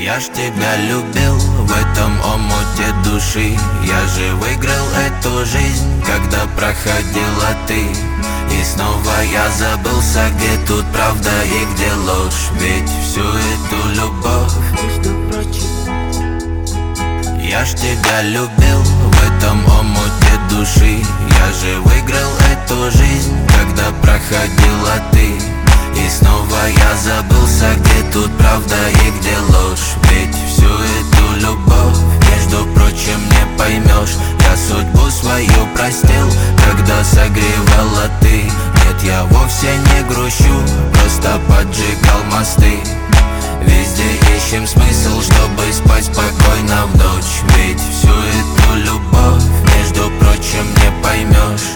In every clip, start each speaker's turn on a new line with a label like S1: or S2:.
S1: Я ж тебя любил в этом омуте души. Я же выиграл эту жизнь, когда проходила ты. И снова я забылся, где тут правда и где ложь. Ведь всю эту любовь, между прочим, я ж тебя любил в этом омуте души. Я же выиграл эту жизнь, когда проходила ты. И снова я забылся, где тут правда и где ложь. Ведь всю эту любовь, между прочим, не поймешь. Я судьбу свою простил, когда согревала ты. Нет, я вовсе не грущу, просто поджигал мосты. Везде ищем смысл, чтобы спать спокойно в ночь. Ведь всю эту любовь, между прочим, не поймешь.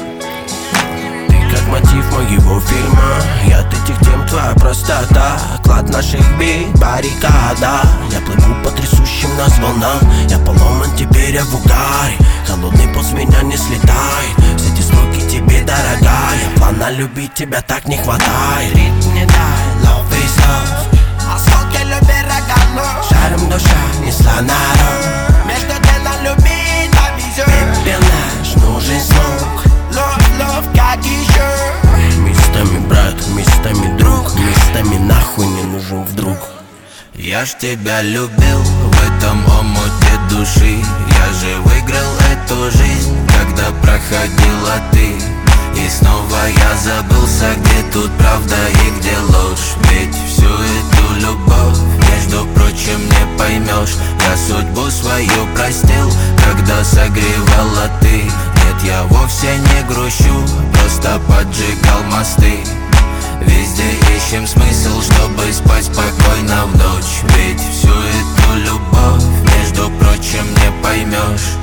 S2: Как мотив моего фильма, яд этих тем твоя простота. Клад наших бит, баррикада. Я плыву по трясущим нас волнам. Я поломан, теперь я в угаре. Холодный пот с меня не слетает. Все эти строки тебе дорогая. Плана любить тебя так не хватает. Ритм не дай, love is love.
S3: Асфальт я любви рогану.
S2: Шаром душа несла народ.
S3: Между делом любить на визу.
S2: Пепел наш, нужен смог.
S3: Love, как еще.
S2: Местами брат, местами друг. Местами нахуй не нужен вдруг.
S1: Я ж тебя любил в этом омуте души. Я же выиграл эту жизнь, когда проходила ты. И снова я забылся, где тут правда и где ложь. Ведь всю эту любовь, между прочим, не поймешь. Я судьбу свою простил, когда согревала ты. Нет, я вовсе не грущу, просто поджигал мосты. Везде ищем смысл, чтобы спать спокойно в ночь. Ведь всю эту любовь, между прочим, не поймешь.